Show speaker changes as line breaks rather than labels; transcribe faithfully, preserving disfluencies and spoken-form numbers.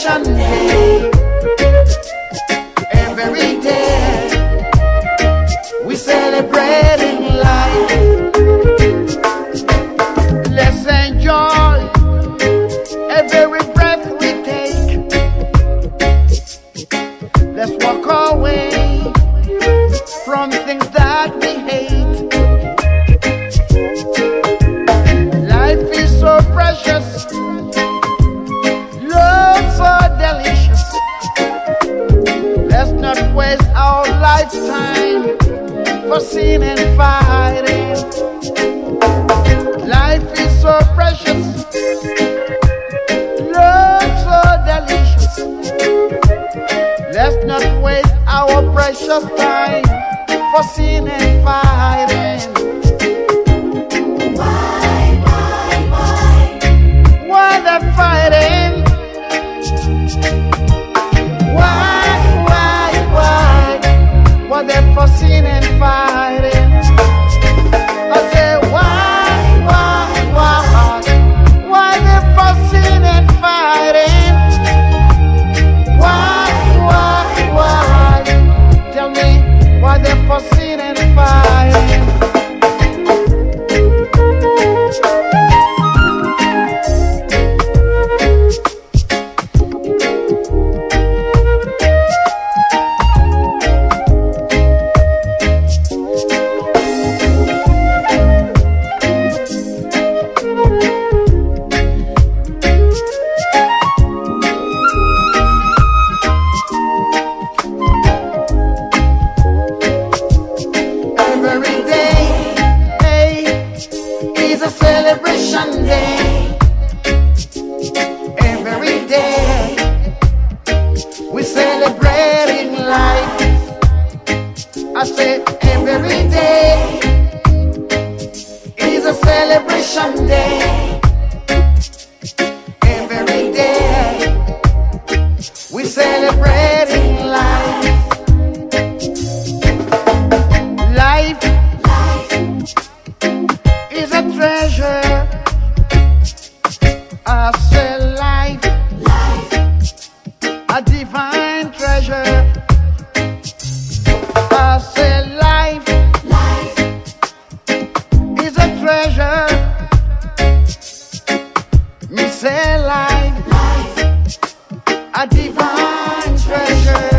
celebration day. Every day we celebrating life. Let's enjoy every breath we take. Let's walk away from things that we hate. Life is so precious, love so delicious. Let's not waste our lifetime fussing and fighting. Life is so precious, love so delicious. Let's not waste our precious time fussing and fighting.
Why, why, why?
Why they're fighting? Why, why, why? Why they're fussing and fighting? I say why, why, why? Why they're fussing and fighting? Why, why, why? Tell me why they're fussing and fighting. Every day, hey, is a celebration day. Every day, we celebrating life. I say every day is a celebration day. Every day, we celebrating life. Life is a treasure. I say life, a divine treasure. I say life is a treasure. Me say life, a divine treasure.